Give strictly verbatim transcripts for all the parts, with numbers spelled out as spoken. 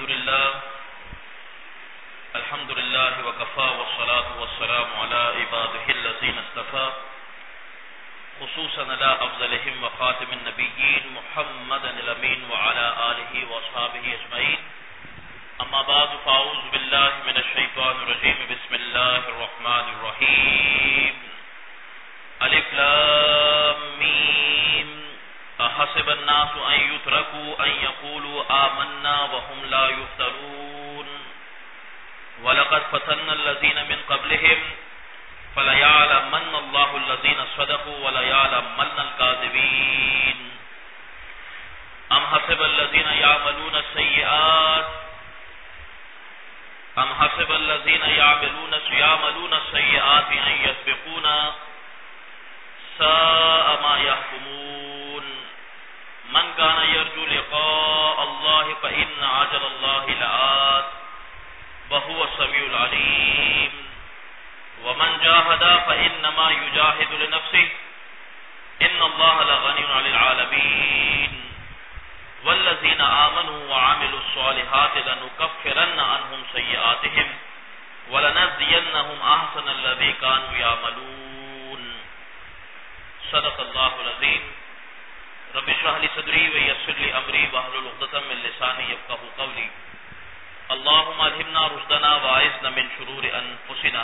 لله الحمد لله وكفى والصلاة والسلام على عباده الذين اصطفى خصوصا على أفضلهم وخاتم النبيين محمد الأمين وعلى آله وأصحابه أجمعين. أما بعد فأعوذ بالله من الشيطان الرجيم. بسم الله الرحمن الرحيم. ألف لام ميم. أحسب الناس أن يتركوا أن يقولوا آمنا وهم لا يفتنون ولقد فتنا الذين من قبلهم فليعلمن الله الذين صدقوا وليعلمن الكاذبين. أم حسب الذين يعملون السيئات أم حسب الذين يعملون يعملون السيئات أن يسبقونا ساء ما يحكمون. من كان يرجو لقاء الله فإن عجل الله لآت وهو السميع العليم. ومن جاهد فإنما يجاهد لنفسه إن الله لغني عن العالمين. والذين آمنوا وعملوا الصالحات لنكفرن عنهم سيئاتهم ولنجزينهم أحسن الذي كانوا يعملون. صدق الله العظيم. رب اشرح لي صدري ويسر لي أمري واحلل عقدة من لساني يفقهوا قولي. اللهم ألهمنا رشدنا وأعذنا من شرور أنفسنا.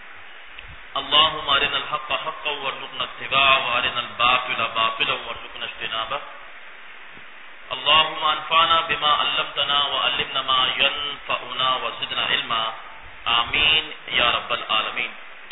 اللهم أرنا الحق حقا وارزقنا اتباعه وأرنا الباطل باطلا وارزقنا اجتنابه. اللهم انفعنا بما علمتنا وعلمنا ما ينفعنا وزدنا علما. آمین یا رب العالمین.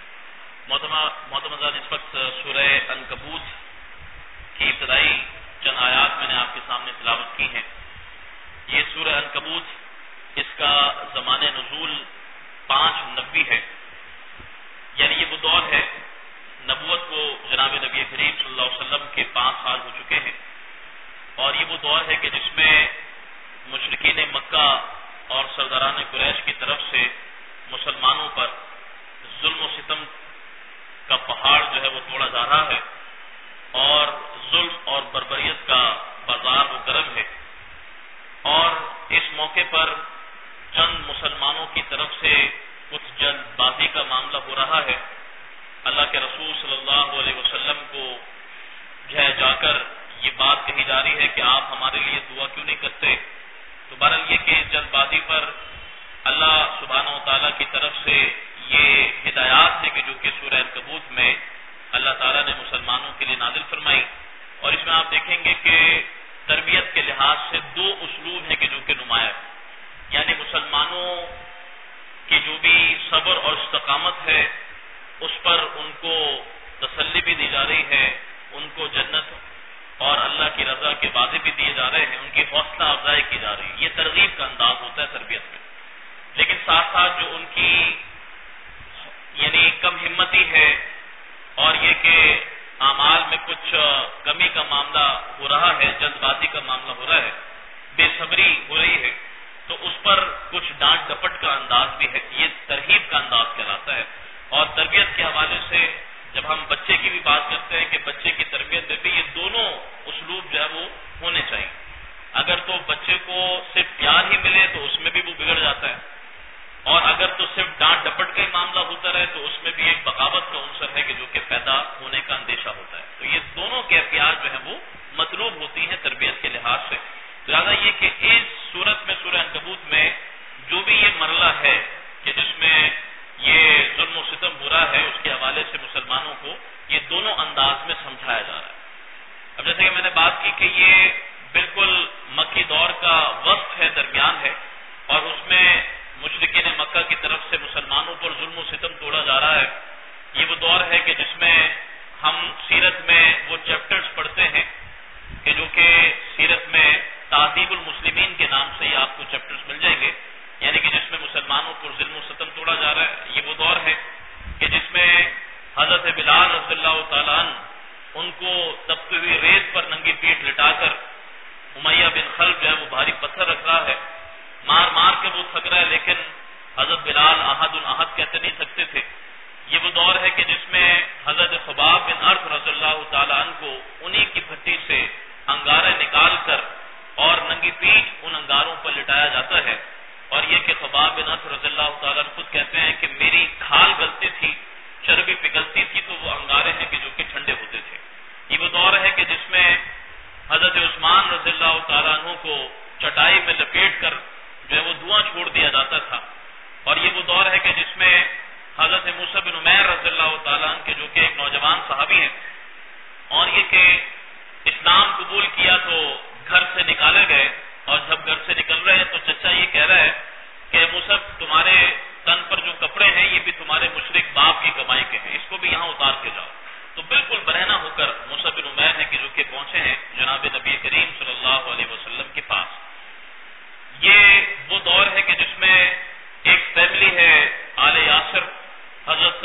محترم اس وقت سورہ عنکبوت کی ابتدائی چند آیات میں نے آپ کے سامنے تلاوت کی ہیں. یہ سورہ عنکبوت اس کا زمان نزول پانچ نبی ہے، یعنی یہ وہ دور ہے نبوت کو جناب نبی کریم صلی اللہ علیہ وسلم کے پانچ سال ہو چکے ہیں، اور یہ وہ دور ہے کہ جس میں مشرکین مکہ اور سرداران قریش کی طرف سے مسلمانوں پر ظلم و ستم کا پہاڑ جو ہے وہ توڑا جا رہا ہے، اور ظلم اور بربریت کا بازار وہ گرم ہے. اور اس موقع پر چند مسلمانوں کی طرف سے کچھ جلد بازی کا معاملہ ہو رہا ہے. اللہ کے رسول صلی اللہ علیہ وسلم کو جو جا کر یہ بات کہی جا رہی ہے کہ آپ ہمارے لیے دعا کیوں نہیں کرتے. تو بہرحال یہ کہ جلد بازی پر اللہ سبحانہ و تعالیٰ کی طرف سے یہ ہدایات ہے کہ جو کہ سورہ عنکبوت میں اللہ تعالیٰ نے مسلمانوں کے لیے نازل فرمائی. اور اس میں آپ دیکھیں گے کہ تربیت کے لحاظ سے دو اسلوب ہیں کہ جو کہ نمایاں ہے، یعنی مسلمانوں کی جو بھی صبر اور استقامت ہے اس پر ان کو تسلی بھی دی جا رہی ہے، ان کو جنت اور اللہ کی رضا کے وعدے بھی دیے جا رہے ہیں، ان کی حوصلہ افزائی کی جا رہی ہے. یہ ترغیب کا انداز ہوتا ہے تربیت میں. لیکن ساتھ ساتھ جو ان کی یعنی کم ہمتی ہے اور یہ کہ اعمال میں کچھ کمی کا معاملہ ہو رہا ہے، جلد بازی کا معاملہ ہو رہا ہے، بے صبری ہو رہی ہے، تو اس پر کچھ ڈانٹ ڈپٹ کا انداز بھی ہے. یہ ترغیب کا انداز کہلاتا ہے. اور تربیت کے حوالے سے جب ہم بچے کی بھی بات کرتے ہیں کہ بچے کی تربیت میں بھی یہ دونوں اسلوب جو ہے وہ ہونے چاہیے. اگر تو بچے کو صرف پیار ہی ملے تو اس میں بھی وہ بگڑ جاتا ہے، اور اگر تو صرف ڈانٹ ڈپٹ کا ہی معاملہ ہوتا رہے تو اس میں بھی ایک بغاوت کا عنصر ہے کہ جو کہ پیدا ہونے کا اندیشہ ہوتا ہے. تو یہ دونوں کیفیات جو ہیں وہ مطلوب ہوتی ہیں تربیت کے لحاظ سے. لہٰذا یہ کہ اس صورت میں سورہ عنکبوت میں جو بھی یہ مرحلہ ہے کہ جس میں یہ ظلم و ستم برا ہے، اس کے حوالے سے مسلمانوں کو یہ دونوں انداز میں سمجھایا جا رہا ہے. اب جیسے کہ میں نے بات کی کہ یہ بالکل مکی دور کا وقت ہے، درمیان ہے، اور اس میں مشرکین مکہ کی طرف سے مسلمانوں پر ظلم و ستم توڑا جا رہا ہے. یہ وہ دور ہے کہ جس میں ہم سیرت میں وہ چیپٹرز پڑھتے ہیں کہ جو کہ سیرت میں تہذیب المسلمین کے نام سے ہی آپ کو چیپٹرز مل جائیں گے، یعنی کہ جس میں مسلمانوں پر ظلم و ستم توڑا جا رہا ہے. یہ وہ دور ہے کہ جس میں حضرت بلال رضی اللہ تعالیٰ عنہ ان کو تپتی ہوئی ریت پر ننگی پیٹ لٹا کر امیہ بن خلف جو ہے وہ بھاری پتھر رکھ رہا ہے، مار مار کے وہ تھک رہا ہے، لیکن حضرت بلال احد الاحد کہتے نہیں سکتے تھے. یہ وہ دور ہے کہ جس میں حضرت خباب بن ارث رضی اللہ تعالیٰ عنہ کو انہی کی پھٹی سے انگارے نکال کر اور ننگی پیٹھ ان انگاروں پر لٹایا جاتا ہے. کہ خباب بن ارت رضی اللہ تعالیٰ خود کہتے ہیں کہ میری کھال گلتی تھی، چربی پگھلتی تھی تو وہ انگارے ہیں کہ جو کہ ٹھنڈے ہوتے تھے۔ یہ وہ دور ہے کہ جس میں حضرت عثمان رضی اللہ تعالیٰ عنہ کو چٹائی میں لپیٹ کر جو ہے وہ دھواں چھوڑ دیا جاتا تھا، اور یہ وہ دور ہے کہ جس میں حضرت موسیٰ بن عمیر رضی اللہ تعالیٰ عنہ کے جو کہ ایک نوجوان صحابی ہیں، اور یہ کہ اسلام قبول کیا تو گھر سے نکالے گئے، اور جب گھر سے نکل رہے ہیں تو چچا یہ کہہ رہا ہے کہ موسیٰ تمہارے تن پر جو کپڑے ہیں یہ بھی تمہارے مشرک باپ کی کمائی کے ہیں، اس کو بھی یہاں اتار کے جاؤ۔ تو بالکل برہنہ ہو کر موسیٰ بن عمیر ہیں کہ جو کہ پہنچے ہیں جناب نبی کریم صلی اللہ علیہ وسلم کے پاس۔ یہ وہ دور ہے کہ جس میں ایک فیملی ہے آل یاسر، حضرت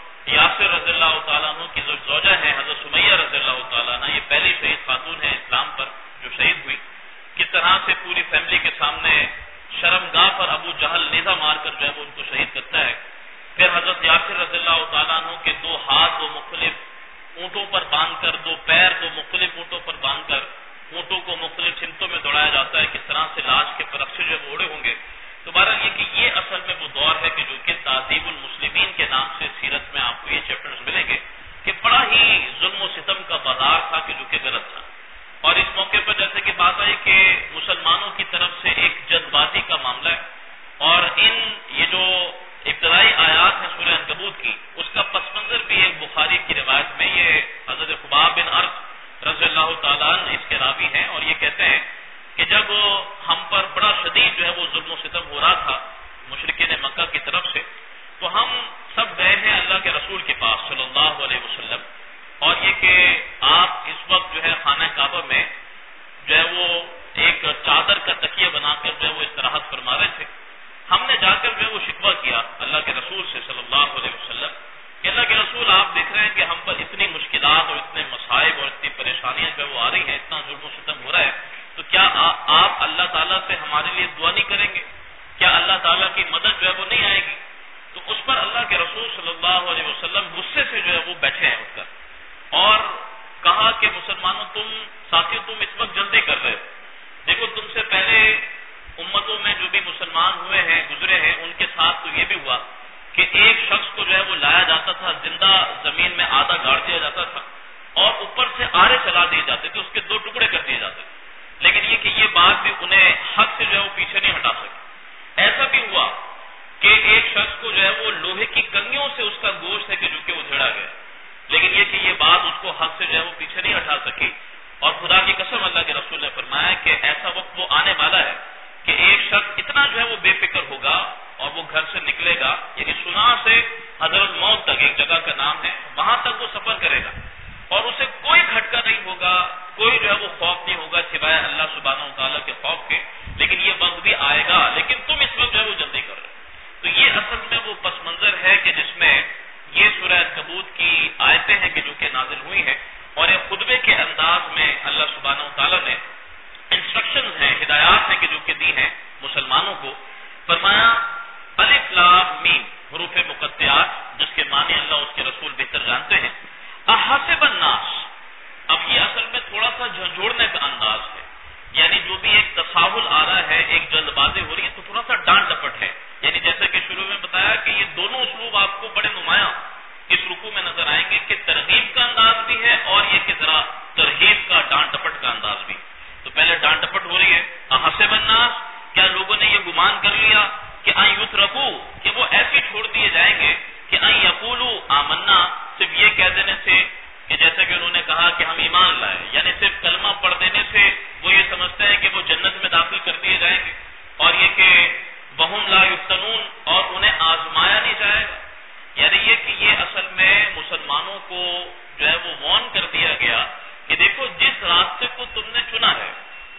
یاسر رضی اللہ تعالیٰ عنہ کی جو زوجہ ہیں حضرت سمیہ رضی اللہ تعالیٰ عنہ، یہ پہلی شہید خاتون ہے اسلام پر جو شہید ہوئی۔ کس طرح سے پوری فیملی کے سامنے شرمگاہ پر ابو جہل نیزہ مار کر جو ہے وہ ان کو شہید کرتا ہے۔ پھر حضرت یاسر رضی اللہ تعالیٰ عنہ کے دو ہاتھ دو مختلف اونٹوں پر باندھ کر، دو پیر دو مختلف اونٹوں پر باندھ کر اونٹوں کو مختلف سمتوں میں دوڑایا جاتا ہے، کس طرح سے لاش کے پرخچے جو اڑے ہوں گے۔ تو بہرحال یہ کہ یہ اصل میں وہ دور ہے کہ جو کہ تہذیب المسلمین کے نام سے سیرت میں آپ کو یہ چیپٹرز ملیں گے کہ بڑا ہی ظلم و ستم کا بازار تھا کہ جو کہ غلط تھا۔ اور اس موقع پر جیسے کہ بات آئی کہ مسلمانوں کی طرف سے ایک جذباتی بازی کا معاملہ ہے، اور ان یہ جو ابتدائی آیات ہیں سورہ عنکبوت کی، اس کا پس منظر بھی ایک بخاری کی روایت میں یہ حضرت خباب بن ارت رضی اللہ تعالیٰ عنہ اس کے راوی ہیں، اور یہ کہتے ہیں کہ جب ہم پر بڑا شدید جو ہے وہ ظلم و ستم ہو رہا تھا مشرکین مکہ کی طرف سے، تو ہم سب گئے ہیں اللہ کے رسول کے پاس صلی اللہ علیہ وسلم، اور یہ کہ آپ اس وقت جو ہے خانہ کعبہ میں جو ہے وہ ایک چادر کا تکیہ بنا کر جو ہے وہ استراحت فرما رہے تھے۔ ہم نے جا کر جو ہے وہ شکوہ کیا اللہ کے رسول سے صلی اللہ علیہ وسلم کہ اللہ کے رسول آپ دیکھ رہے ہیں کہ ہم پر اتنی مشکلات اور اتنے مصائب اور اتنی پریشانیاں جو ہے وہ آ رہی ہیں، اتنا ظلم و ستم ہو رہا ہے، تو کیا آپ اللہ تعالیٰ سے ہمارے لیے دعا نہیں کریں گے؟ کیا اللہ تعالیٰ کی مدد جو ہے وہ نہیں آئے گی؟ تو اس پر اللہ کے رسول صلی اللہ علیہ وسلم غصے سے جو ہے وہ بیٹھے ہیں اٹھ کر، اور کہا کہ مسلمانوں تم ساتھی تم اس وقت جلدی کر رہے ہو، دیکھو تم سے پہلے امتوں میں جو بھی مسلمان ہوئے ہیں گزرے ہیں ان کے ساتھ تو یہ بھی ہوا کہ ایک شخص کو جو ہے وہ لایا جاتا تھا، زندہ زمین میں آدھا گاڑ دیا جاتا تھا اور اوپر سے آرے چلا دیے جاتے تھے، اس کے دو ٹکڑے کر دیے جاتے تھے، لیکن یہ کہ یہ بات بھی انہیں حق سے جو ہے وہ پیچھے نہیں ہٹا سکے۔ ایسا بھی ہوا کہ ایک شخص کو جو ہے وہ لوہے کی کنگیوں سے اس کا گوشت ہے کہ جو کہ ادھیڑا گیا، لیکن یہ کہ یہ بات اس کو حق سے جو ہے وہ پیچھے نہیں ہٹا سکی، اور خدا کی قسم اللہ کے رسول نے فرمایا کہ ایسا وقت وہ آنے والا ہے کہ ایک شخص اتنا جو ہے وہ بے فکر ہوگا اور وہ گھر سے نکلے گا، یعنی سنا سے حضرت موت تک ایک جگہ کا نام ہے، وہاں تک وہ سفر کرے گا اور اسے کوئی کھٹکا نہیں ہوگا، کوئی جو ہے وہ خوف نہیں ہوگا سوائے اللہ سبحانہ و تعالیٰ کے خوف کے، لیکن یہ وقت بھی آئے گا، لیکن تم اس وقت جو ہے وہ جلدی کر رہے ہو۔ تو یہ اصل میں وہ پس منظر ہے کہ جس میں یہ سورہ عنکبوت کی آیتیں ہیں کہ جو کہ نازل ہوئی ہیں، اور ایک خطبے کے انداز میں اللہ سبحانہ و تعالیٰ نے انسٹرکشنز ہیں، ہدایات ہیں کہ جو کہ دی ہیں مسلمانوں کو۔ فرمایا الف لام میم حروف مقطعات، جس کے معنی اللہ اس کے رسول بہتر جانتے ہیں۔ احسب الناس، اب یہ اصل میں تھوڑا سا جھنجھوڑنے کا انداز ہے، یعنی جو بھی ایک تساہل آ رہا ہے، ایک جلد بازی ہو رہی ہے، تو تھوڑا سا ڈانٹ ڈپٹ ہے، یعنی جیسے کہ شروع میں بتایا کہ یہ دونوں اسلوب آپ کو بڑے نمایاں اس رکوع میں نظر آئیں گے کہ ترغیب کا انداز بھی ہے اور یہ کہ ذرا ترغیب کا ڈانٹ ڈپٹ کا انداز بھی۔ تو پہلے ڈانٹ ڈپٹ ہو رہی ہے، احسب الناس، کیا لوگوں نے یہ گمان کر لیا کہ ان یترکو، کہ وہ ایسے چھوڑ دیے جائیں گے کہ ان یقولوا آمنا، صرف یہ کہہ دینے سے کہ جیسے کہ انہوں نے کہا کہ ہم ایمان لائے، یعنی صرف کلمہ پڑھ دینے سے وہ یہ سمجھتے ہیں کہ وہ جنت میں داخل کر دیے جائیں گے، اور یہ کہ وہم لا یفتنون، اور انہیں آزمایا نہیں جائے گا، یعنی یہ کہ یہ اصل میں مسلمانوں کو جو ہے وہ وارن کر دیا گیا کہ دیکھو جس راستے کو تم نے چنا ہے،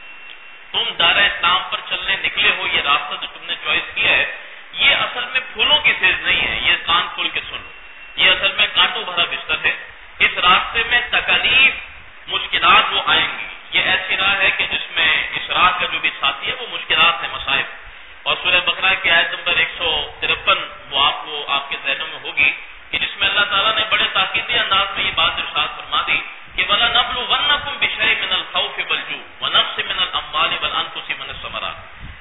تم دار اسلام پر چلنے نکلے ہو، یہ راستہ جو تم نے چوائس کیا ہے یہ اصل میں پھولوں کی سیز نہیں ہے، یہ کان کھول کے سن لو، یہ اصل میں کانٹوں بھرا بستر ہے، اس راستے میں تکالیف مشکلات وہ آئیں گی، یہ ایسی راہ ہے کہ جس میں اس راہ کا جو بھی ساتھی ہے وہ مشکلات ہیں، مصائب۔ اور سورہ بقرہ کی آیت نمبر ایک سو ترپن وہ آپ کو آپ کے ذہنوں میں ہوگی کہ جس میں اللہ تعالیٰ نے بڑے تاکیدی انداز میں یہ بات ارشاد فرما دی کہ وَلَنَبْلُوَنَّكُمْ بِشَيْءٍ مِّنَ الْخَوْفِ وَالْجُوعِ وَنَقْصٍ مِّنَ الْأَمْوَالِ وَالْأَنفُسِ وَالثَّمَرَاتِ،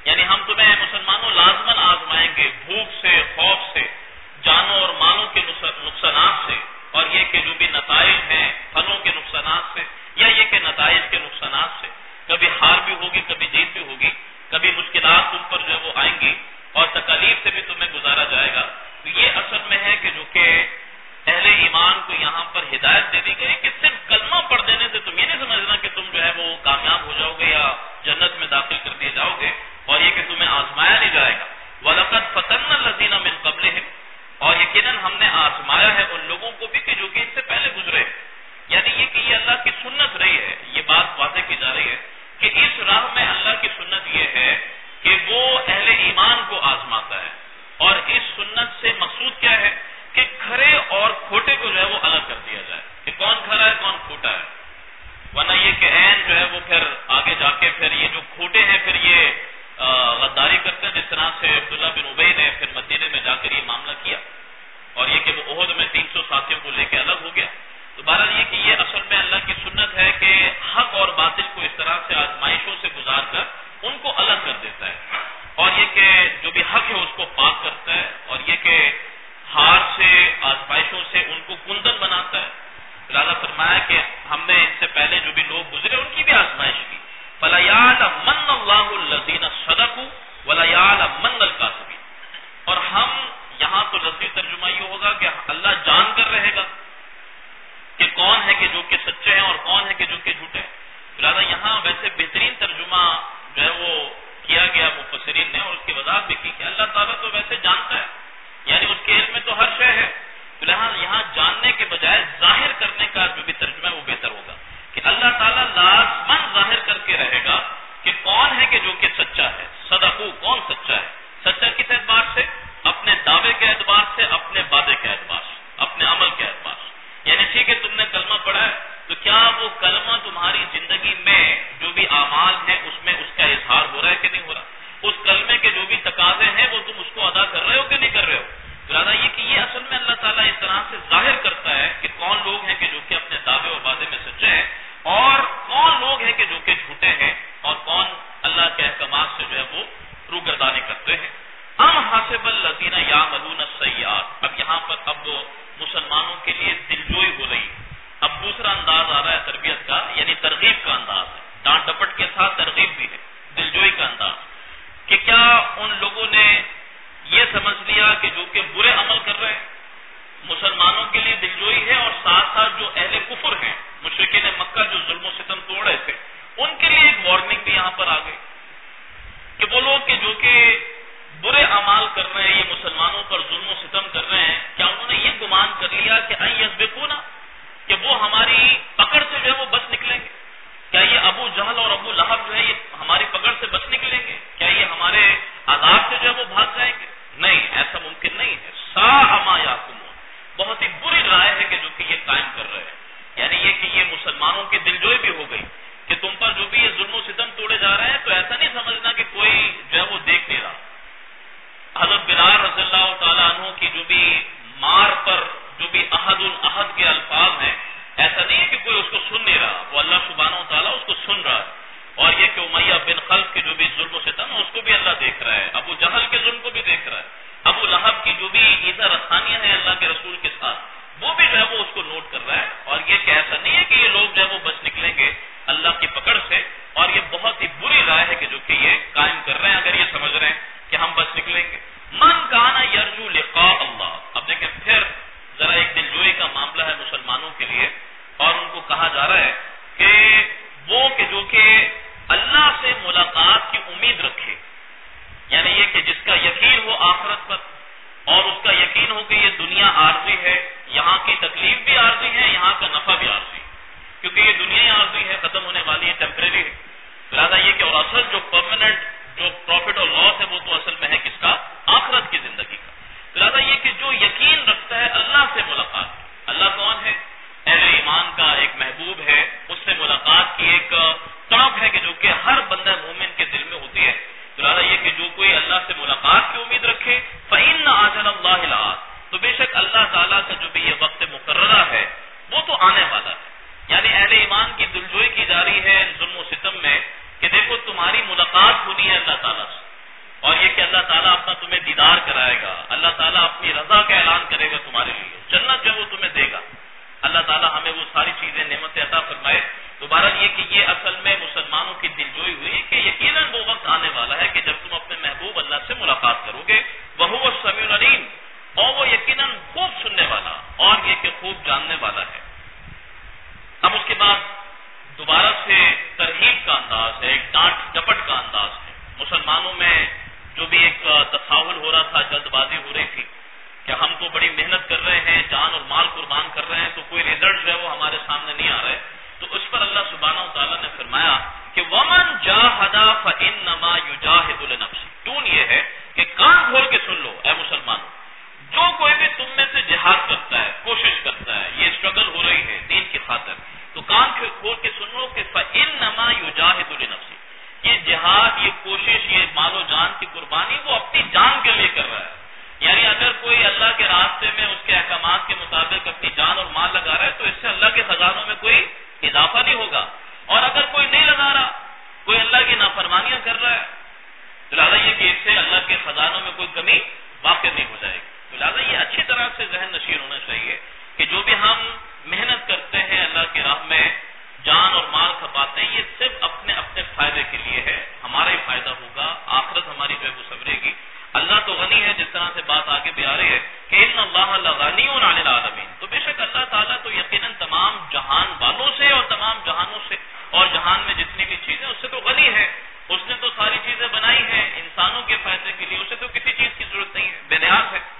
یعنی ہم تمہیں مسلمانوں لازمن آزمائیں گے، بھوک سے، خوف سے، جانوں اور مالوں کے نقصانات سے، اور یہ کہ جو بھی نتائج ہیں پھلوں کے نقصانات سے، یا یہ کہ نتائج کے نقصانات سے، کبھی ہار بھی ہوگی، کبھی جیت بھی ہوگی، کبھی مشکلات تم پر جو ہے وہ آئیں گی، اور تکالیف سے بھی تمہیں گزارا جائے گا. تو یہ اصل میں ہے کہ جو کہ اہل ایمان کو یہاں پر ہدایت دے دی گئی کہ صرف کلمہ پڑھ دینے سے تم یہ نہیں سمجھنا کہ تم جو ہے وہ کامیاب ہو جاؤ گے یا جنت میں داخل کر دیے جاؤ گے، اور یہ کہ تمہیں آزمایا نہیں جائے گا. وَلَقَدْ فَتَنَّا الَّذِينَ مِن قَبْلِهِمْ، اور یقیناً ہم نے آزمایا ہے ان لوگوں کو بھی کہ جو کہ ان سے پہلے گزرے. یعنی یہ کہ یہ اللہ کی سنت رہی ہے، یہ بات واضح کی جا رہی ہے کہ اس راہ میں اللہ کی سنت یہ ہے کہ وہ اہل ایمان کو آزماتا ہے. اور اس سنت سے مقصود کیا ہے کہ کھرے اور کھوٹے کو جو ہے وہ الگ کر دیا جائے کہ کون کھرا ہے کون کھوٹا ہے. ورنہ یہ کہ عین جو ہے وہ پھر آگے جا کے پھر یہ جو کھوٹے ہیں پھر یہ غداری کرتے ہیں، جس طرح سے عبداللہ بن ابی نے پھر مدینے میں جا کر یہ معاملہ کیا، اور یہ کہ وہ احد میں تین سو ساتھیوں کو لے کے الگ ہو گیا. تو بہرحال یہ کہ یہ اصل میں اللہ کی سنت ہے کہ حق اور باطل کو اس طرح سے آزمائشوں سے گزار کر ان کو الگ کر دیتا ہے، اور یہ کہ جو بھی حق ہے اس کو پاک کرتا ہے، اور یہ کہ ہار سے آزمائشوں سے ان کو کندن بناتا ہے. لہٰذا فرمایا کہ ہم نے ان سے پہلے جو بھی لوگ گزرے ان کی بھی آزمائش کی. فَلَيَعْلَمَنَّ اللَّهُ الَّذِينَ صَدَقُوا وَلَيَعْلَمَنَّ الْكَاذِبِينَ. اور ہم یہاں تو لفظی ترجمہ یہ ہوگا کہ اللہ جان کر رہے گا کہ کون ہے کہ جو کہ سچے ہیں اور کون ہے کہ جو کہ جھوٹے ہیں. لہٰذا یہاں ویسے بہترین ترجمہ جو ہے وہ کیا گیا مفسرین نے، اور اس کی وضاحت بھی کی کہ اللہ تعالیٰ تو ویسے جانتا ہے، یعنی اس کے علم میں تو ہر شے ہے. لہٰذا یہاں جاننے کے بجائے ظاہر کرنے کا جو بھی ترجمہ ہے وہ بہتر ہوگا کہ اللہ تعالیٰ لازمن ظاہر کر کے رہے گا کہ کون ہے کہ جو کہ سچا ہے. صدقو، کون سچا ہے؟ سچا کس اعتبار سے؟ اپنے دعوے کے اعتبار سے، اپنے وعدے کے اعتبار سے، اپنے عمل کے اعتبار سے. یعنی ٹھیک ہے تم نے کلمہ پڑھا ہے تو کیا وہ کلمہ تمہاری زندگی میں جو بھی اعمال ہیں اس میں اس کا اظہار ہو رہا ہے کہ نہیں ہو رہا؟ اس کلمے کے جو بھی تقاضے ہیں وہ تم اس کو ادا کر رہے ہو کہ نہیں کر رہے ہو؟ لہٰذا یہ کہ یہ اصل میں اللہ تعالیٰ اس طرح سے ظاہر کرتا ہے کہ کون لوگ ہیں کہ جو کہ اپنے دعوے و وعدے میں سچے ہیں، اور کون لوگ ہیں کہ جو کہ جھوٹے ہیں، اور کون اللہ کے احکامات سے جو ہے وہ روگردانی کرتے ہیں. ام حاسب الذین یعملون السیئات. اب یہاں پر اب مسلمانوں کے لیے دلجوئی ہو رہی. اب دوسرا انداز آ رہا ہے تربیت کا، یعنی ترغیب کا انداز ہے، ڈانٹ ڈپٹ کے ساتھ ترغیب بھی ہے، دلجوئی کا انداز کہ کیا ان لوگوں نے یہ سمجھ لیا کہ جو کہ برے عمل کر رہے ہیں مسلمانوں کے لیے دلجوئی ہے، اور ساتھ ساتھ جو اہل کفر ہیں مشرکین مکہ جو ظلم و ستم توڑ رہے تھے ان کے لیے ایک وارننگ بھی یہاں پر آ گئی کہ وہ لوگ کہ جو کہ برے اعمال کر رہے ہیں، یہ مسلمانوں پر ظلم و ستم کر رہے ہیں، کیا انہوں نے یہ گمان کر لیا کہ ان یسبقونا، کہ وہ ہماری پکڑ سے جو ہے وہ بچ نکلیں گے؟ کیا یہ ابو جہل اور ابو لہب جو ہے یہ ہماری پکڑ سے بچ نکلیں گے؟ کیا یہ ہمارے عذاب سے جو ہے وہ بھاگ جائیں گے؟ نہیں، ایسا ممکن نہیں ہے. ساء ما یحکمون، بہت ہی بری رائے ہے کہ جو کہ یہ قائم کر رہے ہیں. یعنی یہ کہ یہ مسلمانوں کی دلجوئی بھی ہو گئی کہ تم پر جو بھی یہ ظلم و ستم توڑے جا رہے ہیں تو ایسا نہیں سمجھنا کہ کوئی جو ہے وہ دیکھ نہیں رہا. حضرت بلال رضی اللہ تعالیٰ عنہ کی جو بھی مار پر جو بھی احد الاحد کے الفاظ ہیں، ایسا نہیں ہے کہ کوئی اس کو سن نہیں رہا، وہ اللہ سبحانہ و تعالیٰ اس کو سن رہا ہے. اور یہ کہ امیہ بن خلف کے جو بھی ظلم و ستم ہے اس کو بھی اللہ دیکھ رہا ہے، ابو جہل کے ظلم کو بھی دیکھ رہا ہے، ابو لہب کی جو بھی ایذا رسانیاں ہیں اللہ کے رسول کے ساتھ وہ بھی جو ہے وہ اس کو نوٹ کر رہا ہے. اور یہ کہ ایسا نہیں ہے کہ یہ لوگ جو ہے وہ بچ نکلیں گے اللہ کی پکڑ سے، اور یہ بہت ہی بری رائے ہے کہ جو کہ یہ قائم کر رہے ہیں اگر یہ سمجھ رہے ہیں کہ ہم بچ نکلیں گے. من کان یرجو لقاء اللہ. اب دیکھیں پھر ذرا ایک دلجوئی کا معاملہ ہے مسلمانوں کے لیے، اور ان کو کہا جا رہا ہے کہ وہ کہ جو کہ اللہ سے ملاقات کی امید رکھے، یعنی یہ کہ جس کا یقین ہو آخرت پر، اور اس کا یقین ہو کہ یہ دنیا عارضی ہے، یہاں کی تکلیف بھی عارضی ہے، یہاں کا نفع بھی عارضی ہے، کیونکہ یہ دنیا عارضی ہے، ختم ہونے والی ہے، ٹیمپریری ہے. لہٰذا یہ کہ اور اصل جو پرماننٹ جو پروفٹ اور لاس ہے وہ تو اصل میں ہے کس کا؟ آخرت کی زندگی کا. لہٰذا یہ کہ جو یقین رکھتا ہے اللہ سے ملاقات، اللہ کون ہے؟ اہل ایمان کا ایک محبوب ہے، اس سے ملاقات کی ایک تڑپ ہے کہ جو کہ ہر بندہ مومن کے دل میں ہوتی ہے. لہٰذا یہ کہ جو کوئی اللہ سے ملاقات کی امید رکھے فإن آجل اللہ لآت، تو بے شک اللہ تعالیٰ کا جو بھی یہ وقت مقررہ ہے وہ تو آنے والا ہے. یعنی اہل ایمان کی دلجوئی کی جا رہی ہے ظلم و ستم میں کہ دیکھو تمہاری ملاقات ہونی ہے اللہ تعالیٰ سے، اور یہ کہ اللہ تعالیٰ اپنا تمہیں دیدار کرائے گا، اللہ تعالیٰ اپنی رضا کا اعلان کرے گا تمہارے لیے، جنت جو ہے وہ تمہیں دے گا، اللہ تعالیٰ ہمیں وہ ساری چیزیں نعمت عطا فرمائے۔ دوبارہ یہ کہ یہ اصل میں مسلمانوں کی دلجوئی ہوئی کہ یقیناً وہ وقت آنے والا ہے کہ جب تم اپنے محبوب اللہ سے ملاقات کرو گے، وَهُوَ السَّمِيعُ الْعَلِيمُ، اور وہ یقیناً خوب سننے والا اور یہ کہ خوب جاننے والا ہے۔ اب اس کے بعد دوبارہ سے ترغیب کا انداز ہے، ایک ڈانٹ ڈپٹ کا انداز ہے۔ مسلمانوں میں جو بھی ایک تساہل ہو رہا تھا، جلد بازی ہو رہی تھی کہ ہم تو بڑی محنت کر رہے ہیں، جان اور مال قربان کر رہے ہیں، تو کوئی ریزلٹ جو ہے وہ ہمارے سامنے نہیں آ رہے، تو اس پر اللہ سبحانہ و تعالیٰ نے فرمایا کہ وَمَنْ جَاهَدَ فَإِنَّمَا يُجَاهِدُ لِنَفْسِهِ۔ ٹون یہ ہے کہ کان کھول کے سن لو اے مسلمانوں، جو کوئی بھی تم میں سے جہاد کرتا ہے، کوشش کرتا ہے، یہ اسٹرگل ہو رہی ہے دین کی خاطر، تو کان کھول کے سن لو کہ فَإِنَّمَا يُجَاهِدُ لِنَفْسِهِ، یہ جہاد، یہ کوشش، یہ مال و جان کی قربانی وہ اپنی جان کے لیے کر رہا ہے۔ یعنی اگر کوئی اللہ کے راستے میں اس کے احکامات کے مطابق اپنی جان اور مال لگا رہا ہے تو اس سے اللہ کے خزانوں میں کوئی اضافہ نہیں ہوگا، اور اگر کوئی نہیں لگا رہا، کوئی اللہ کی نافرمانیاں کر رہا ہے، تو لہٰذا یہ کہ اس سے اللہ کے خزانوں میں کوئی کمی واقع نہیں ہو جائے گی۔ تو لہٰذا یہ اچھی طرح سے ذہن نشین ہونا چاہیے کہ جو بھی ہم محنت کرتے ہیں اللہ کی راہ میں، جان اور مال کھپاتے ہیں، یہ صرف اپنے اپنے فائدے کے لیے ہے، ہمارا ہی فائدہ ہوگا، آخرت ہماری جو ہے وہ سنورے گی۔ اللہ تو غنی ہے، جس طرح سے بات آگے بھی آ رہی ہے کہ ان اللہ لغنی عن العالمین، تو بے شک اللہ تعالیٰ تو یقیناً تمام جہان والوں سے اور تمام جہانوں سے اور جہان میں جتنی بھی چیزیں اس سے تو غنی ہے، اس نے تو ساری چیزیں بنائی ہیں انسانوں کے فائدے کے لیے، اسے تو کسی چیز کی ضرورت نہیں ہے، بے نیاز ہے۔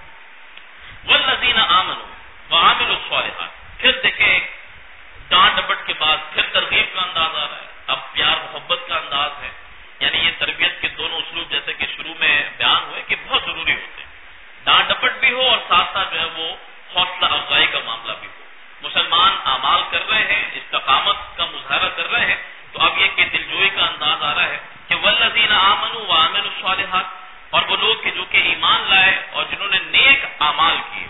والذین آمنوا وعملوا الصالحات، پھر دیکھیں ڈانٹ ڈپٹ کے بعد پھر ترغیب کا انداز آ رہا ہے، اب پیار محبت کا انداز ہے، یعنی یہ تربیت کے دونوں اسلوب جیسے کہ شروع میں بیان ہوئے کہ بہت ضروری ہوتے ہیں، ڈانٹ ڈپٹ بھی ہو اور ساتھ ساتھ جو ہے وہ حوصلہ افزائی کا معاملہ بھی ہو۔ مسلمان اعمال کر رہے ہیں، استقامت کا مظاہرہ کر رہے ہیں، تو اب یہ کہ دلجوئی کا انداز آ رہا ہے کہ والذین آمنوا وعملوا الصالحات، اور وہ لوگ کہ جو کہ ایمان لائے اور جنہوں نے نیک اعمال کیے،